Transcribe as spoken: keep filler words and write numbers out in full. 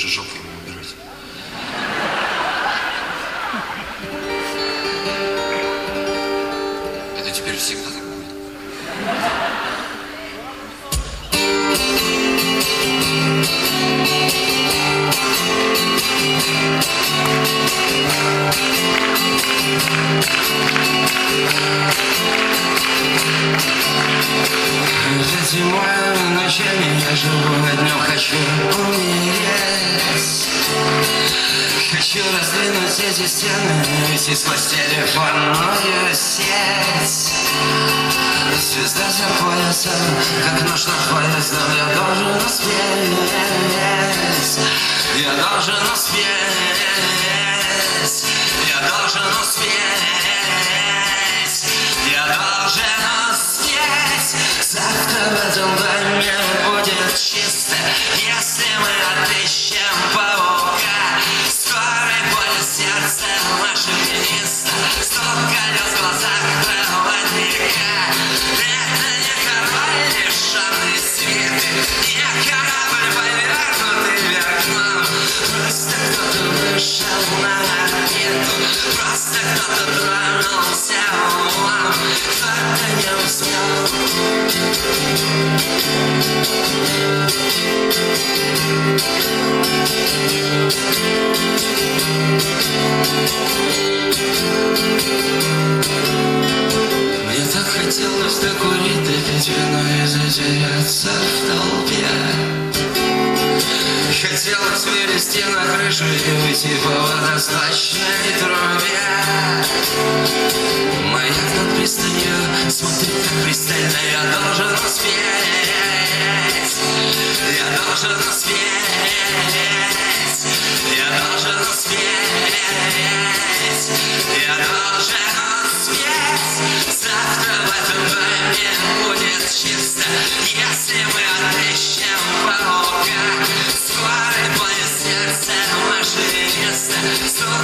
же жопу ему убирать. Это теперь всегда так будет. Зимой ночами я живу, а днем хочу умереть. Хочу раздвинуть эти стены, уйти сквозь телефонную сеть. Звезда за поясом, как нож над поездом, я должен успеть. Я должен успеть. Я должен успеть. Я должен успеть. Завтра в этом доме будет чисто, если мы отыщем паука. Скорый боль сердце наше место, сто колес в глазах проводника. Это не король, лишенный света, не корабль, повернутый вверх дном. Просто кто-то вышел на ракету, просто кто-то тронулся умом, кто-то не успел. Мне так хотелось докурить, допить вино и затеряться в толпе. Хотелось вылезти на крышу и уйти по водосточной трубе. Маяк над пристанью смотрит так пристально, я должен успеть. Я должен успеть. Я должен успеть. Я должен успеть. Завтра в этом доме будет чисто, если мы отыщем паука. Скорый поезд сердце наше место.